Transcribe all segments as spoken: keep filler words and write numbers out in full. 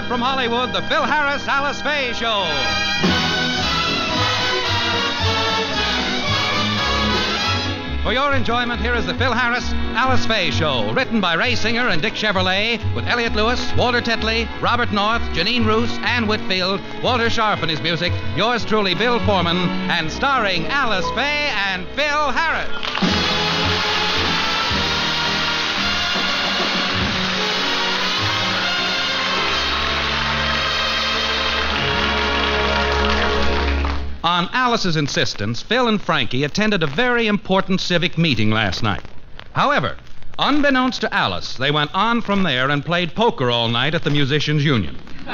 from Hollywood, the Phil Harris, Alice Faye Show. For your enjoyment, here is the Phil Harris, Alice Faye Show, written by Ray Singer and Dick Chevrolet, with Elliot Lewis, Walter Tetley, Robert North, Janine Roos, Ann Whitfield, Walter Sharp and his music, yours truly, Bill Foreman, and starring Alice Faye and Phil Harris. On Alice's insistence, Phil and Frankie attended a very important civic meeting last night. However, unbeknownst to Alice, they went on from there and played poker all night at the Musicians' Union.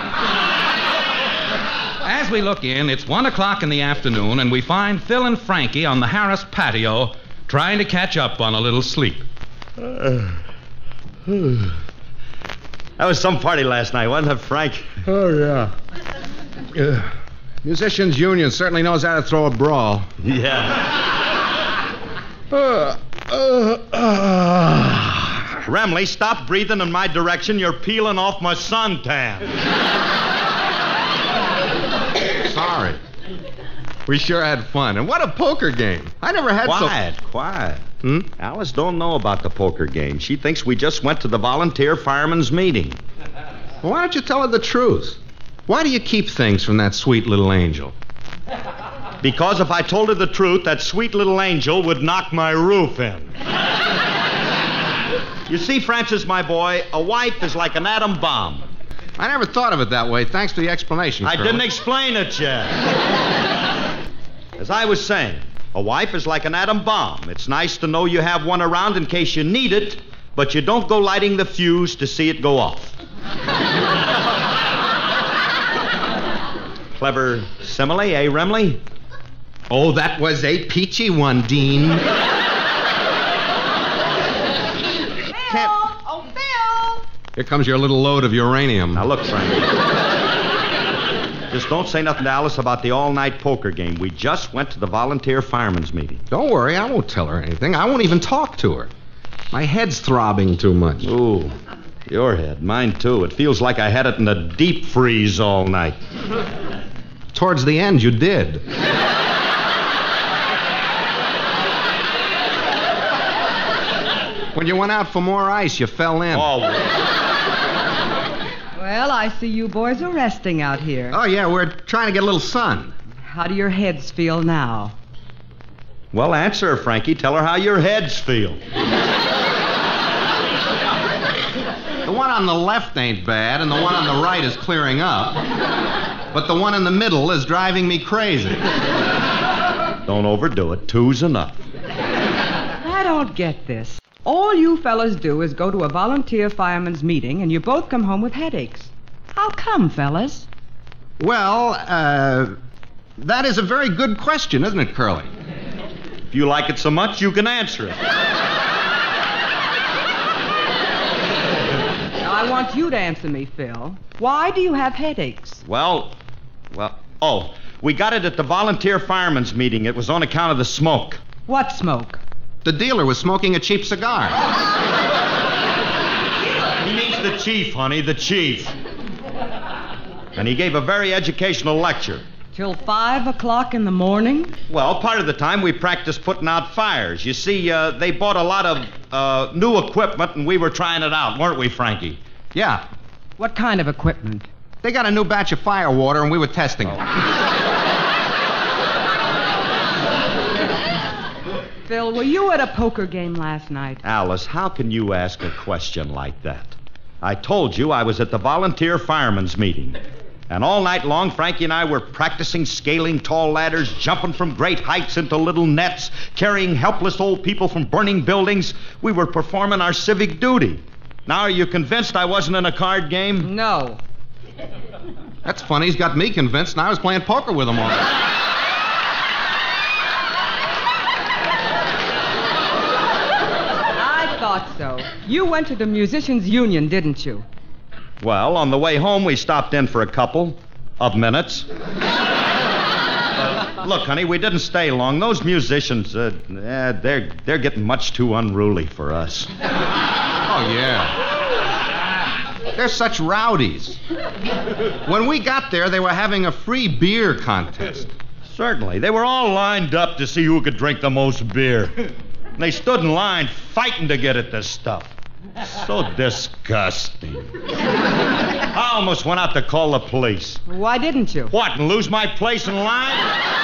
As we look in, it's one o'clock in the afternoon, and we find Phil and Frankie on the Harris patio trying to catch up on a little sleep. Uh, that was some party last night, wasn't it, Frank? Oh, yeah. Uh, Musicians' Union certainly knows how to throw a brawl. Yeah. Uh, uh, uh. Remley, stop breathing in my direction. You're peeling off my suntan. Sorry. We sure had fun. And what a poker game. I never had so... Quiet, quiet. Hmm? Alice don't know about the poker game. She thinks we just went to the volunteer firemen's meeting. Well, why don't you tell her the truth? Why do you keep things from that sweet little angel? Because if I told her the truth, that sweet little angel would knock my roof in. You see, Francis, my boy, a wife is like an atom bomb. I never thought of it that way. Thanks for the explanation, I Curly. didn't explain it yet. As I was saying, a wife is like an atom bomb. It's nice to know you have one around in case you need it, but you don't go lighting the fuse to see it go off. Clever simile, eh, Remley? Oh, that was a peachy one, Dean. Phil! Oh, Phil! Here comes your little load of uranium. Now, look, Frank. Just don't say nothing to Alice about the all-night poker game. We just went to the volunteer firemen's meeting. Don't worry, I won't tell her anything. I won't even talk to her. My head's throbbing too much. Ooh, your head. Mine, too. It feels like I had it in the deep freeze all night. Towards the end, you did. When you went out for more ice, you fell in. Oh, Well, I see you boys are resting out here. Oh, yeah, we're trying to get a little sun. How do your heads feel now? well, answer her, Frankie. Tell her how your heads feel. The one on the left ain't bad, and the one on the right is clearing up. But the one in the middle is driving me crazy. Don't overdo it. Two's enough. I don't get this. All you fellas do is go to a volunteer fireman's meeting, and you both come home with headaches. How come, fellas? Well, uh, that is a very good question, isn't it, Curly? If you like it so much, you can answer it. Now, I want you to answer me, Phil. Why do you have headaches? Well, well, oh, we got it at the volunteer fireman's meeting. It was on account of the smoke. What smoke? The dealer was smoking a cheap cigar. He means the chief, honey, the chief. And he gave a very educational lecture. Till five o'clock in the morning? Well, part of the time we practiced putting out fires. You see, uh, they bought a lot of uh, new equipment, and we were trying it out, weren't we, Frankie? Yeah. What kind of equipment? They got a new batch of fire water, and we were testing it. Phil, were you at a poker game last night? Alice, how can you ask a question like that? I told you I was at the volunteer fireman's meeting. And all night long, Frankie and I were practicing scaling tall ladders, jumping from great heights into little nets, carrying helpless old people from burning buildings. We were performing our civic duty. Now, are you convinced I wasn't in a card game? No. That's funny. He's got me convinced, and I was playing poker with him all night. I thought so. You went to the Musicians' Union, didn't you? Well, on the way home, we stopped in for a couple of minutes. uh, look, honey, we didn't stay long. Those musicians, uh, eh, they're, they're getting much too unruly for us. Oh, yeah. They're such rowdies. When we got there, they were having a free beer contest. Certainly. They were all lined up to see who could drink the most beer. And they stood in line fighting to get at this stuff. So disgusting. I almost went out to call the police. Why didn't you? What, and lose my place in line?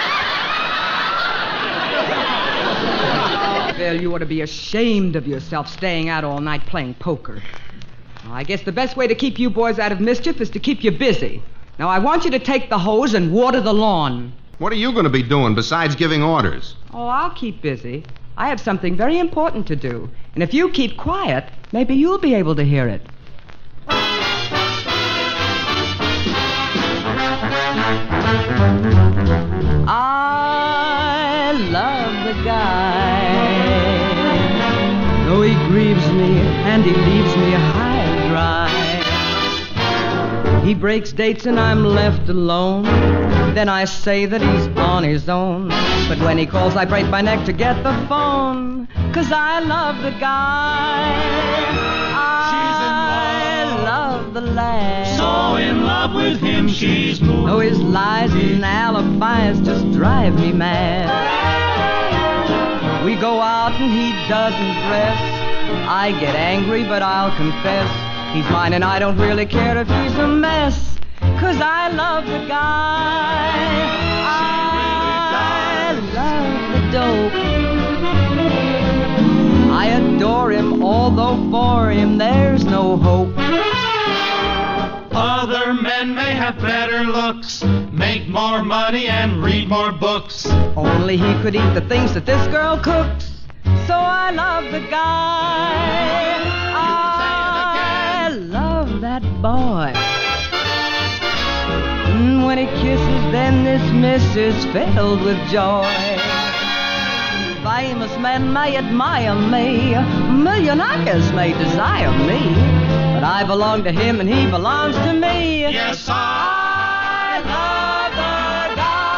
Bill, you ought to be ashamed of yourself staying out all night playing poker. Well, I guess the best way to keep you boys out of mischief is to keep you busy. Now, I want you to take the hose and water the lawn. What are you going to be doing besides giving orders? Oh, I'll keep busy. I have something very important to do. And if you keep quiet, maybe you'll be able to hear it. I love the guy, though he grieves me and he leaves me high and dry. He breaks dates and I'm left alone. Then I say that he's on his own. But when he calls, I break my neck to get the phone. 'Cause I love the guy. I love the lad. So in love with him she's moved. Oh, his lies and alibis just drive me mad. We go out and he doesn't dress. I get angry, but I'll confess he's mine and I don't really care if he's a mess. 'Cause I love the guy. I love the dope. I adore him, although for him there's no hope. Other men may have better looks, make more money and read more books. Only he could eat the things that this girl cooks. So I love the guy. I love that boy. Mm, when he kisses, then this miss is filled with joy. Famous men may admire me, millionaires may desire me, but I belong to him and he belongs to me. Yes, I, I love the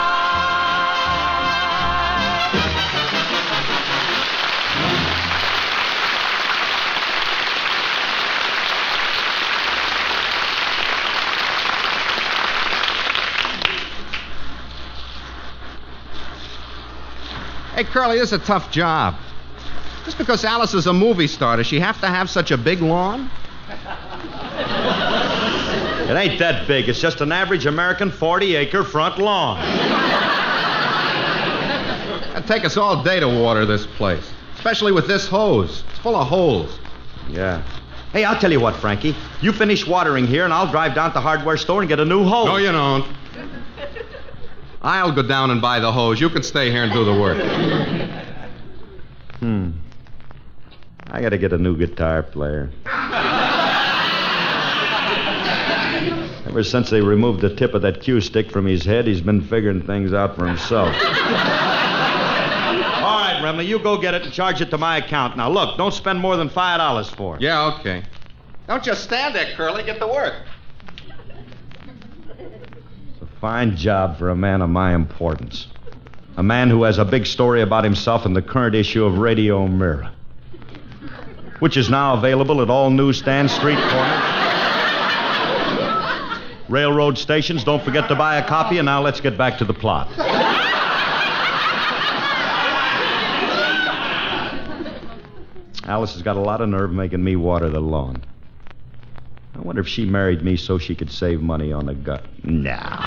Hey, Curly, this is a tough job. Just because Alice is a movie star, does she have to have such a big lawn? It ain't that big. It's just an average American forty-acre front lawn. It'd take us all day to water this place, especially with this hose. It's full of holes. Yeah. Hey, I'll tell you what, Frankie. You finish watering here, and I'll drive down to the hardware store and get a new hose. No, you don't. I'll go down and buy the hose. You can stay here and do the work. Hmm. I gotta get a new guitar player. Ever since they removed the tip of that cue stick from his head, he's been figuring things out for himself. All right, Remley, you go get it and charge it to my account. Now, look, don't spend more than five dollars for it. Yeah, okay. Don't just stand there, Curly. Get to work. Fine job for a man of my importance. A man who has a big story about himself in the current issue of Radio Mirror, which is now available at all newsstands, street corners, railroad stations. Don't forget to buy a copy, and now let's get back to the plot. Alice has got a lot of nerve making me water the lawn. I wonder if she married me so she could save money on the gut. No.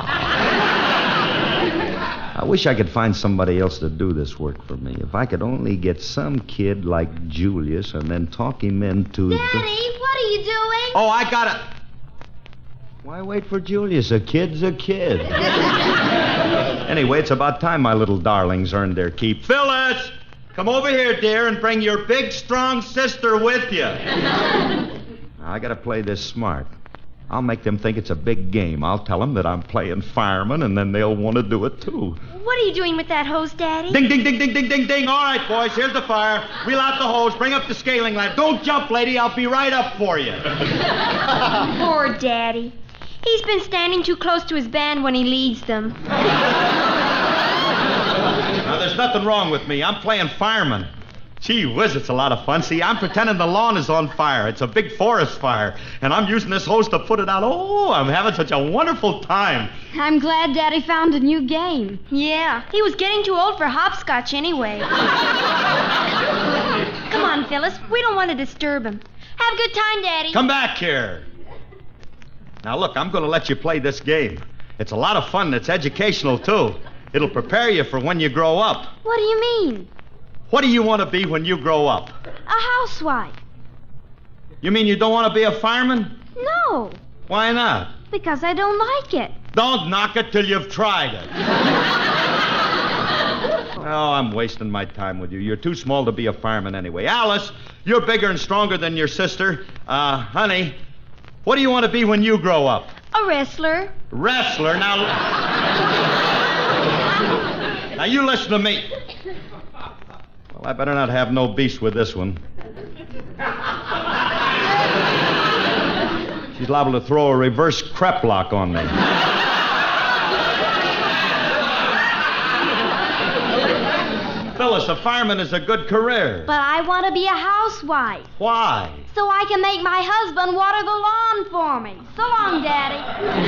I wish I could find somebody else to do this work for me. If I could only get some kid like Julius and then talk him into... Daddy, the... what are you doing? Oh, I got it. Why wait for Julius? A kid's a kid. Anyway, it's about time my little darlings earned their keep. Phyllis! Come over here, dear, and bring your big, strong sister with you. I gotta play this smart. I'll make them think it's a big game. I'll tell them that I'm playing fireman, and then they'll want to do it, too. What are you doing with that hose, Daddy? Ding, ding, ding, ding, ding, ding, ding. All right, boys, here's the fire. Reel out the hose. Bring up the scaling ladder. Don't jump, lady. I'll be right up for you. Poor Daddy. He's been standing too close to his band when he leads them. Now, there's nothing wrong with me. I'm playing fireman. Gee whiz, it's a lot of fun. See, I'm pretending the lawn is on fire. It's a big forest fire. And I'm using this hose to put it out. Oh, I'm having such a wonderful time. I'm glad Daddy found a new game. Yeah, he was getting too old for hopscotch anyway. Come on, Phyllis. We don't want to disturb him. Have a good time, Daddy. Come back here. Now, look, I'm going to let you play this game. It's a lot of fun and it's educational, too. It'll prepare you for when you grow up. What do you mean? What do you want to be when you grow up? A housewife. You mean you don't want to be a fireman? No, Why not? because I don't like it. Don't knock it till you've tried it. Oh, I'm wasting my time with you. You're too small to be a fireman anyway. Alice, you're bigger and stronger than your sister. Uh, honey, what do you want to be when you grow up? A wrestler. Wrestler. Now, now you listen to me. Well, I better not have no beast with this one. She's liable to throw a reverse crep lock on me. Phyllis, a fireman is a good career. But I want to be a housewife. Why? So I can make my husband water the lawn for me. So long, Daddy.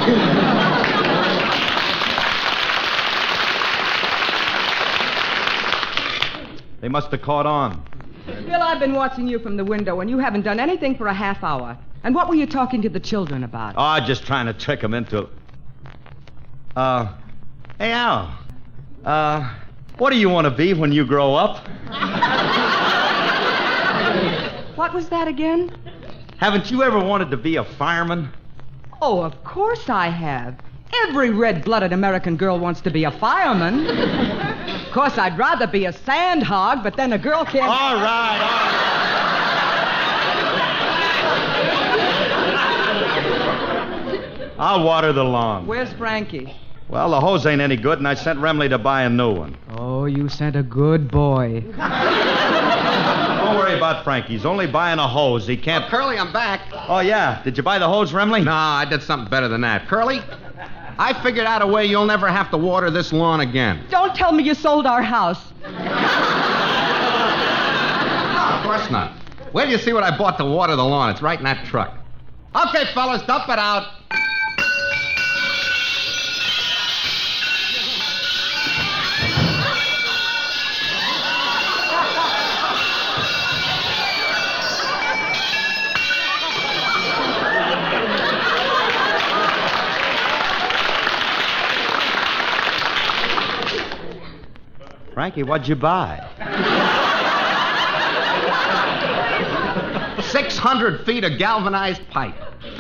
They must have caught on. Bill, I've been watching you from the window, and you haven't done anything for a half hour. And what were you talking to the children about? Oh, just trying to trick them into it. Uh, hey, Al. Uh, what do you want to be when you grow up? What was that again? Haven't you ever wanted to be a fireman? Oh, of course I have. Every red-blooded American girl wants to be a fireman. Of course, I'd rather be a sand hog, but then a girl can't... All right, all right. I'll water the lawn. Where's Frankie? Well, the hose ain't any good, and I sent Remley to buy a new one. Oh, you sent a good boy. Don't worry about Frankie. He's only buying a hose. He can't... Well, Curly, I'm back. Oh, yeah. Did you buy the hose, Remley? No, I did something better than that. Curly, I figured out a way you'll never have to water this lawn again. Don't tell me you sold our house. No, of course not. Wait till you see what I bought to water the lawn. It's right in that truck. Okay, fellas, dump it out. Frankie, what'd you buy? six hundred feet of galvanized pipe.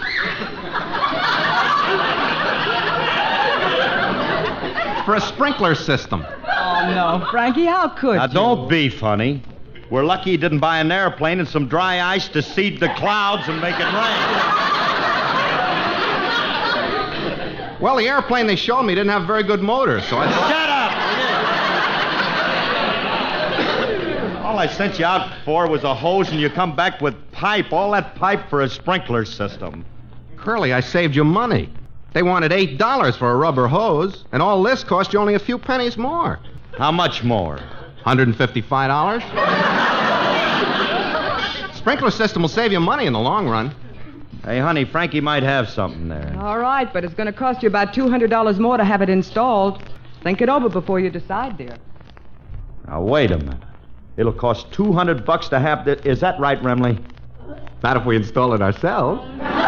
For a sprinkler system. Oh, no, Frankie, how could Now, you? don't be funny. We're lucky he didn't buy an airplane and some dry ice to seed the clouds and make it rain. Well, the airplane they showed me didn't have very good motors, so I thought... Shut up! All I sent you out for was a hose, and you come back with pipe. All that pipe for a sprinkler system. Curly, I saved you money. They wanted eight dollars for a rubber hose, and all this cost you only a few pennies more. How much more? one hundred fifty-five dollars. Sprinkler system will save you money in the long run. Hey, honey, Frankie might have something there. All right, but it's going to cost you about two hundred dollars more to have it installed. Think it over before you decide, dear. Now, wait a minute. It'll cost two hundred bucks to have this. Is that right, Remley? Not if we install it ourselves.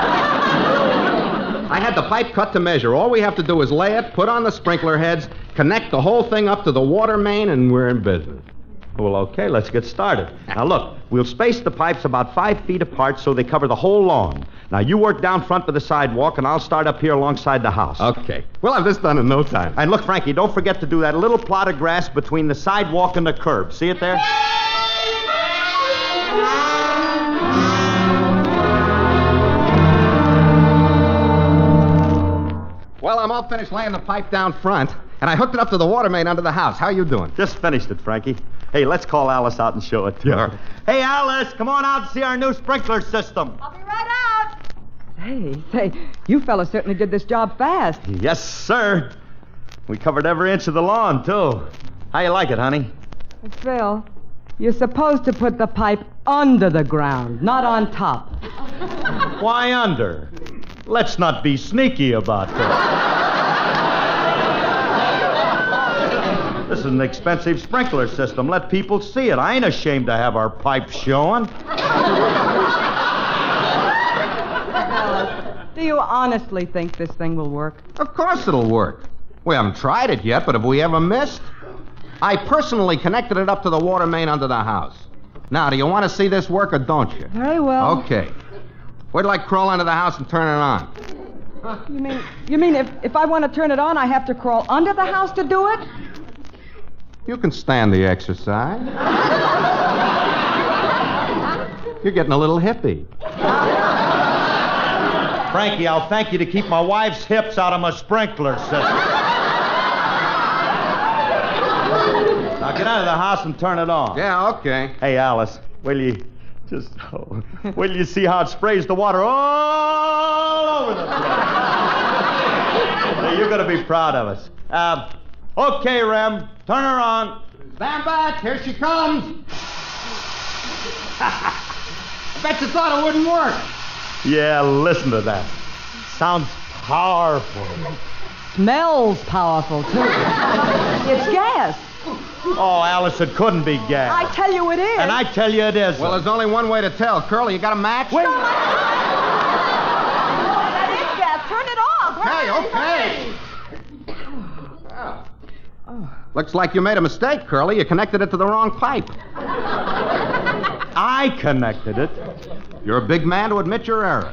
I had the pipe cut to measure. All we have to do is lay it, put on the sprinkler heads, connect the whole thing up to the water main, and we're in business. Well, okay, let's get started. Now, look, we'll space the pipes about five feet apart so they cover the whole lawn. Now, you work down front by the sidewalk, and I'll start up here alongside the house. Okay. We'll have this done in no time. And look, Frankie, don't forget to do that little plot of grass between the sidewalk and the curb. See it there? Well, I'm all finished laying the pipe down front, and I hooked it up to the water main under the house. How you doing? Just finished it, Frankie. Hey, let's call Alice out and show it to her. Hey, Alice, come on out and see our new sprinkler system. I'll be right out. Hey, say, you fellas certainly did this job fast. Yes, sir. We covered every inch of the lawn, too. How you like it, honey? Phil, You're supposed to put the pipe under the ground, not on top. Why under? Let's not be sneaky about that. This is an expensive sprinkler system. Let people see it. I ain't ashamed to have our pipes showing. Do you honestly think this thing will work? Of course it'll work. We haven't tried it yet, but have we ever missed? I personally connected it up to the water main under the house. Now, do you want to see this work or don't you? Very well. Okay. Where'd I crawl under the house and turn it on? You mean you mean if, if I want to turn it on, I have to crawl under the house to do it? You can stand the exercise. You're getting a little hippie. Frankie, I'll thank you to keep my wife's hips out of my sprinkler system. Now get out of the house and turn it on. Yeah, okay. Hey, Alice, will you just... Oh, will you see how it sprays the water all over the place? Hey, you're going to be proud of us. Um, okay, Rem, turn her on. Stand back. Here she comes. I bet you thought it wouldn't work. Yeah, listen to that. Sounds powerful. Smells powerful, too. It's gas. Oh, Alice, it couldn't be gas. I tell you it is. And I tell you it is. Well, there's only one way to tell. Curly, you got a match? Wait. That is gas. Turn it off. Okay, okay. Oh. Oh. Looks like you made a mistake, Curly. You connected it to the wrong pipe. I connected it. You're a big man to admit your error.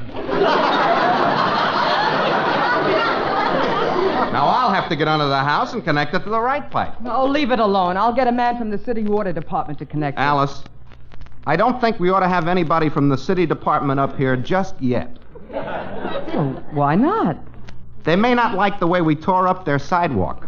Now I'll have to get under the house and connect it to the right pipe. Oh, leave it alone. I'll get a man from the city water department to connect it. Alice, I don't think we ought to have anybody from the city department up here just yet. Well, why not? They may not like the way we tore up their sidewalk.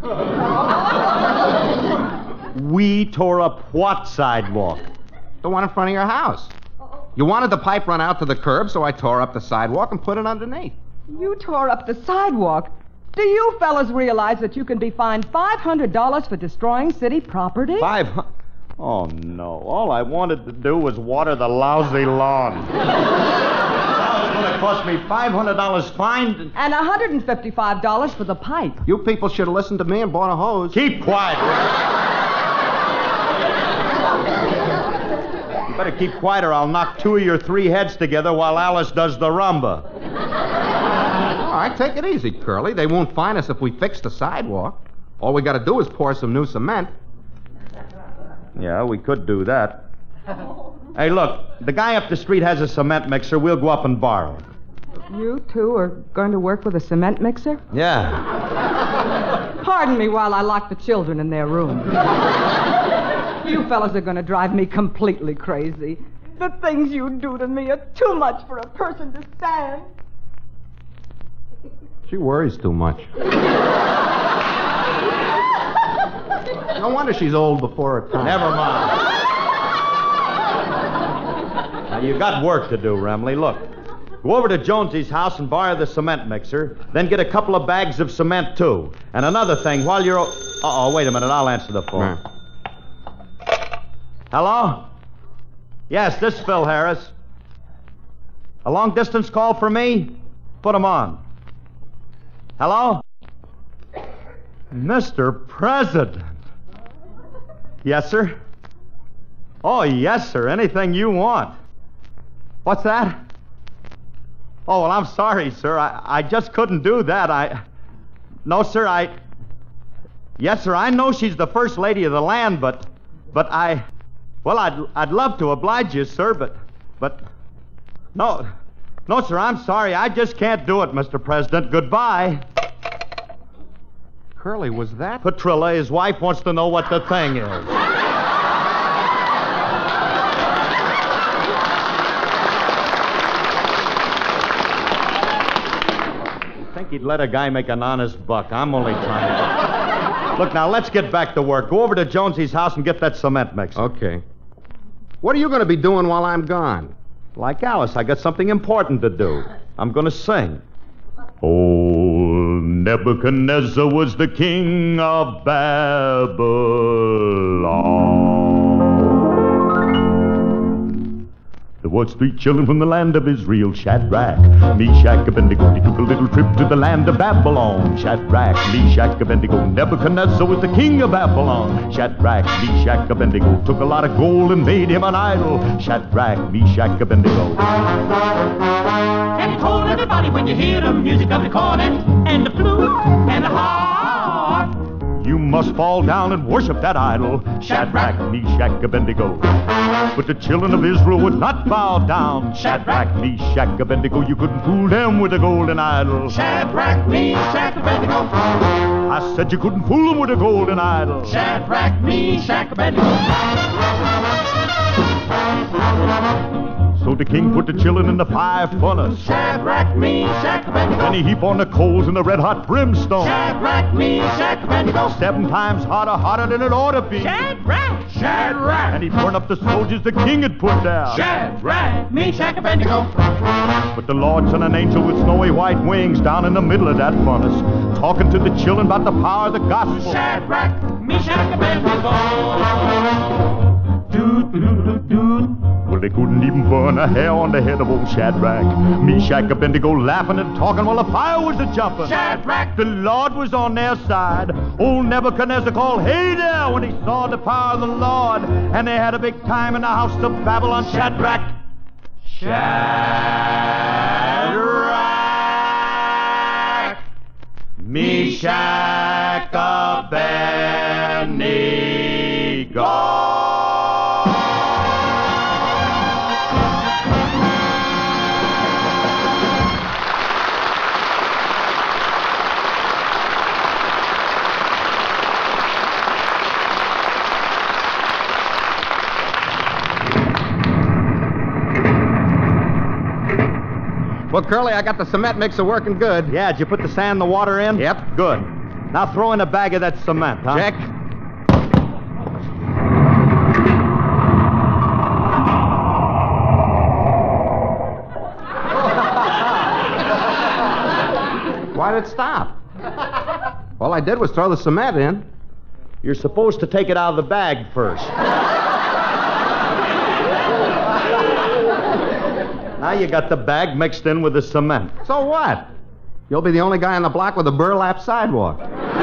We tore up what sidewalk? The one in front of your house. You wanted the pipe run out to the curb, so I tore up the sidewalk and put it underneath. You tore up the sidewalk? Do you fellas realize that you can be fined five hundred dollars for destroying city property? Five hundred? Oh, no. All I wanted to do was water the lousy lawn. Now it's going to cost me five hundred dollars fine. And one hundred fifty-five dollars for the pipe. You people should have listened to me and bought a hose. Keep quiet. You better keep quiet or I'll knock two of your three heads together while Alice does the rumba. All right, take it easy, Curly. They won't fine us if we fix the sidewalk. All we got to do is pour some new cement. Yeah, we could do that. Hey, look, the guy up the street has a cement mixer. We'll go up and borrow it. You two are going to work with a cement mixer? Yeah. Pardon me while I lock the children in their room. You fellas are going to drive me completely crazy. The things you do to me are too much for a person to stand. She worries too much. No wonder she's old before her time. Never mind. Now, you got work to do, Remley. Look, go over to Jonesy's house and borrow the cement mixer, then get a couple of bags of cement, too. And another thing, while you're... O- Uh-oh, wait a minute. I'll answer the phone. Right. Hello? Yes, this is Phil Harris. A long-distance call for me? Put him on. Hello? Mister President. Yes, sir? Oh, yes, sir. Anything you want. What's that? Oh, well, I'm sorry, sir. I, I just couldn't do that. I... No, sir, I... Yes, sir, I know she's the first lady of the land, but... But I... Well, I'd, I'd love to oblige you, sir, but... But... No... No, sir, I'm sorry. I just can't do it, Mister President. Goodbye. Curly, was that? Petrilla, his wife wants to know what the thing is. You think he'd let a guy make an honest buck? I'm only trying to... Look, now, let's get back to work. Go over to Jonesy's house and get that cement mixer. Okay. What are you going to be doing while I'm gone? Like Alice, I got something important to do. I'm going to sing. Oh, Nebuchadnezzar was the king of Babylon. There was three children from the land of Israel, Shadrach, Meshach, Abednego. They took a little trip to the land of Babylon. Shadrach, Meshach, Abednego. Nebuchadnezzar was the king of Babylon. Shadrach, Meshach, Abednego. Took a lot of gold and made him an idol. Shadrach, Meshach, Abednego. And he told everybody when you hear the music of the cornet and the flute and the harp, you must fall down and worship that idol, Shadrach, Meshach, Abednego. But the children of Israel would not bow down, Shadrach, Meshach, Abednego. You couldn't fool them with a golden idol, Shadrach, Meshach, Abednego. I said you couldn't fool them with a golden idol, Shadrach, Meshach, Abednego. So the king put the children in the fire furnace, Shadrach, Meshach, Abednego. and he heaped on the coals in the red-hot brimstone, Shadrach, Meshach, Abednego. seven times hotter, hotter than it ought to be. Shadrach, Shadrach. And he burned up the soldiers the king had put down. Shadrach, Meshach, Abednego. But the Lord sent an angel with snowy white wings down in the middle of that furnace, talking to the children about the power of the gospel. Shadrach, Meshach, Abednego. Doot, doot, doot, doot. Well, they couldn't even burn a hair on the head of old Shadrach, Meshach, Abednego, laughing and talking while the fire was a-jumping. Shadrach. The Lord was on their side. Old Nebuchadnezzar called, "Hey there," when he saw the power of the Lord. And they had a big time in the house of Babylon. Shadrach. Shadrach. Meshach, Abednego. Well, Curly, I got the cement mixer working good. Yeah, did you put the sand and the water in? Yep. Good. Now throw in a bag of that cement, huh? Check. Why did it stop? All I did was throw the cement in. You're supposed to take it out of the bag first. Now you got the bag mixed in with the cement. So what? You'll be the only guy on the block with a burlap sidewalk.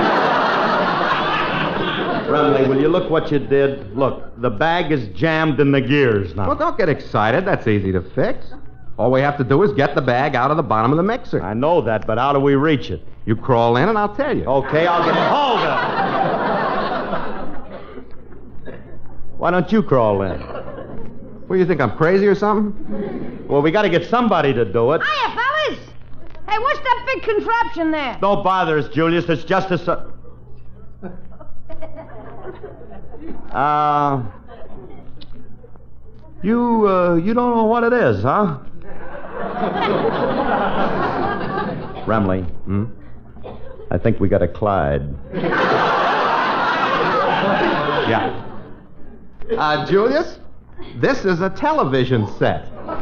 Remley, will you look what you did? Look, the bag is jammed in the gears now. Well, don't get excited. That's easy to fix. All we have to do is get the bag out of the bottom of the mixer. I know that, but how do we reach it? You crawl in and I'll tell you. Okay, I'll get... Hold it! Why don't you crawl in? What, do you think I'm crazy or something? Well, we got to get somebody to do it. Hiya, fellas! Hey, what's that big contraption there? Don't bother us, Julius. It's just a... Su- uh... You, uh, you don't know what it is, huh? Remley. Hmm? I think we got a Clyde. Yeah. Uh, Julius, this is a television set.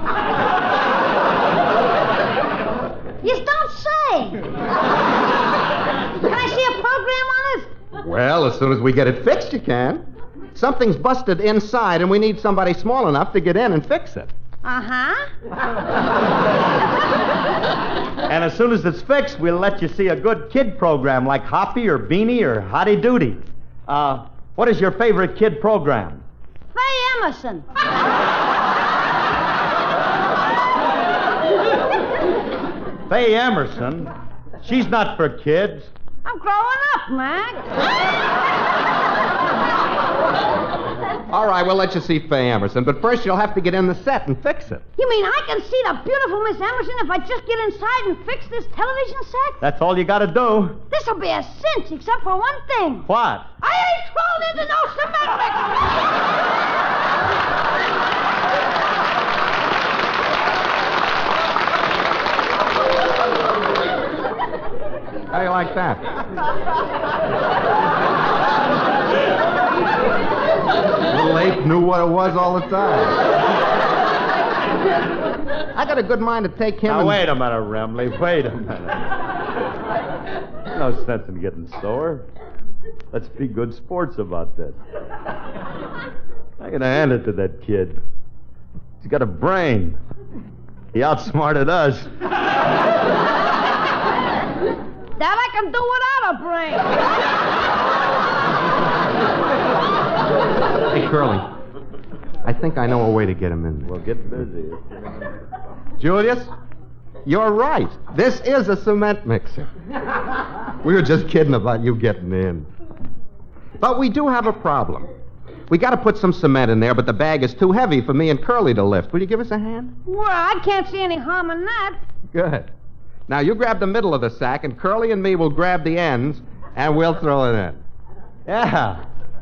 You don't say! Can I see a program on it? Well, as soon as we get it fixed, you can. Something's busted inside, and we need somebody small enough to get in and fix it. Uh-huh. And as soon as it's fixed, we'll let you see a good kid program like Hoppy or Beanie or Hotty Doody. Uh, what is your favorite kid program? Faye Emerson. Faye Emerson? She's not for kids. I'm growing up, Mac. All right, we'll let you see Faye Emerson, but first you'll have to get in the set and fix it. You mean I can see the beautiful Miss Emerson if I just get inside and fix this television set? That's all you got to do. This'll be a cinch, except for one thing. What? I ain't crawled into no cement mixer. How do you like that? Little ape knew what it was all the time. I got a good mind to take him Now, and... wait a minute, Remley. Wait a minute. No sense in getting sore. Let's be good sports about this. I'm going to hand it to that kid. He's got a brain. He outsmarted us. That I can do without a brain. Hey, Curly. I think I know a way to get him in there. Well, get busy. Julius, you're right. This is a cement mixer. We were just kidding about you getting in. But we do have a problem. We got to put some cement in there, but the bag is too heavy for me and Curly to lift. Will you give us a hand? Well, I can't see any harm in that. Good. Now, you grab the middle of the sack, and Curly and me will grab the ends, and we'll throw it in. Yeah.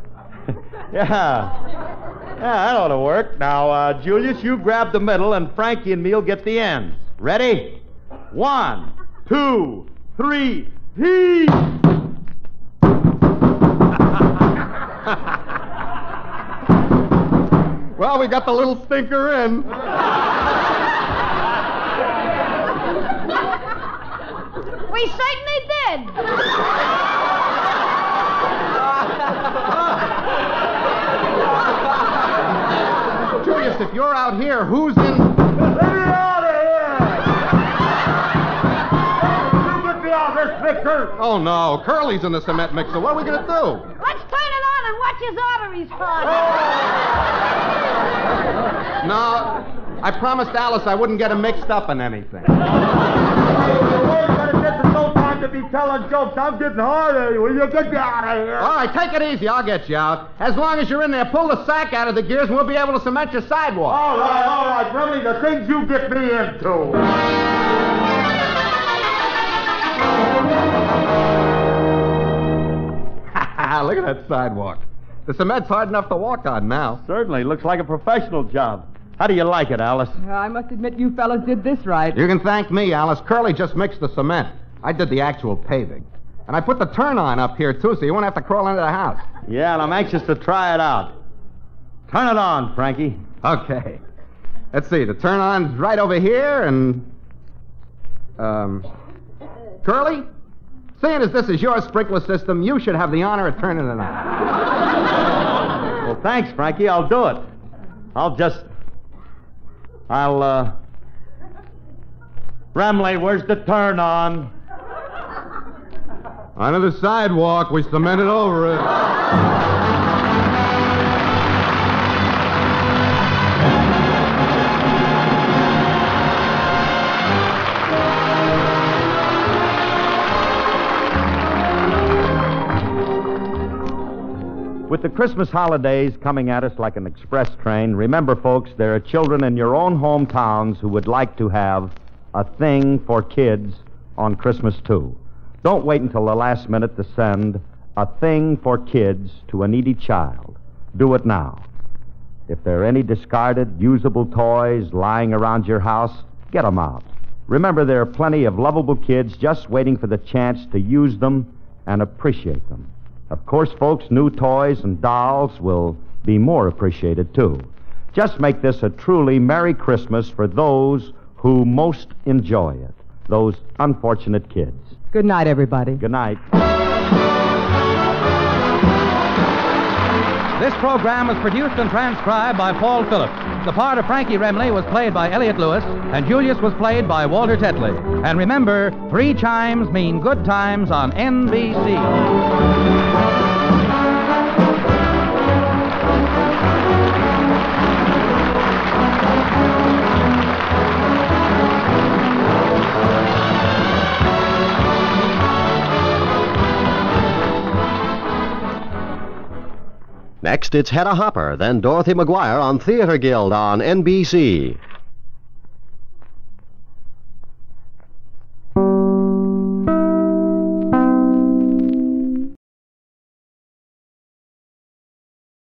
Yeah. Yeah, that ought to work. Now, uh, Julius, you grab the middle, and Frankie and me'll get the ends. Ready? One, two, three, heave! Well, we got the little stinker in. We certainly did. Julius, if you're out here, who's in... Let me out of here! You get me out of this mixer! Oh, no. Curly's in the cement mixer. What are we going to do? Let's turn it on and watch his arteries fall. No, I promised Alice I wouldn't get him mixed up in anything. To be telling jokes. I'm getting hard at you. Will you get me out of here? All right, take it easy. I'll get you out. As long as you're in there, pull the sack out of the gears and we'll be able to cement your sidewalk. All right, all right. Brimley, the things you get me into. Look at that sidewalk. The cement's hard enough to walk on now. Certainly. Looks like a professional job. How do you like it, Alice? I must admit you fellas did this right. You can thank me, Alice. Curly just mixed the cement. I did the actual paving. And I put the turn-on up here, too, so you won't have to crawl into the house. Yeah, and I'm anxious to try it out. Turn it on, Frankie. Okay. Let's see. The turn-on's right over here, and... Um... Curly? Seeing as this is your sprinkler system, you should have the honor of turning it on. Well, thanks, Frankie. I'll do it. I'll just... I'll, uh... Brimley, where's the turn-on? Onto the sidewalk. We cemented over it. With the Christmas holidays coming at us like an express train, remember, folks, there are children in your own hometowns who would like to have a thing for kids on Christmas, too. Don't wait until the last minute to send a thing for kids to a needy child. Do it now. If there are any discarded, usable toys lying around your house, get them out. Remember, there are plenty of lovable kids just waiting for the chance to use them and appreciate them. Of course, folks, new toys and dolls will be more appreciated, too. Just make this a truly Merry Christmas for those who most enjoy it, those unfortunate kids. Good night, everybody. Good night. This program was produced and transcribed by Paul Phillips. The part of Frankie Remley was played by Elliot Lewis, and Julius was played by Walter Tetley. And remember, three chimes mean good times on N B C. Next, it's Hedda Hopper, then Dorothy McGuire on Theater Guild on N B C.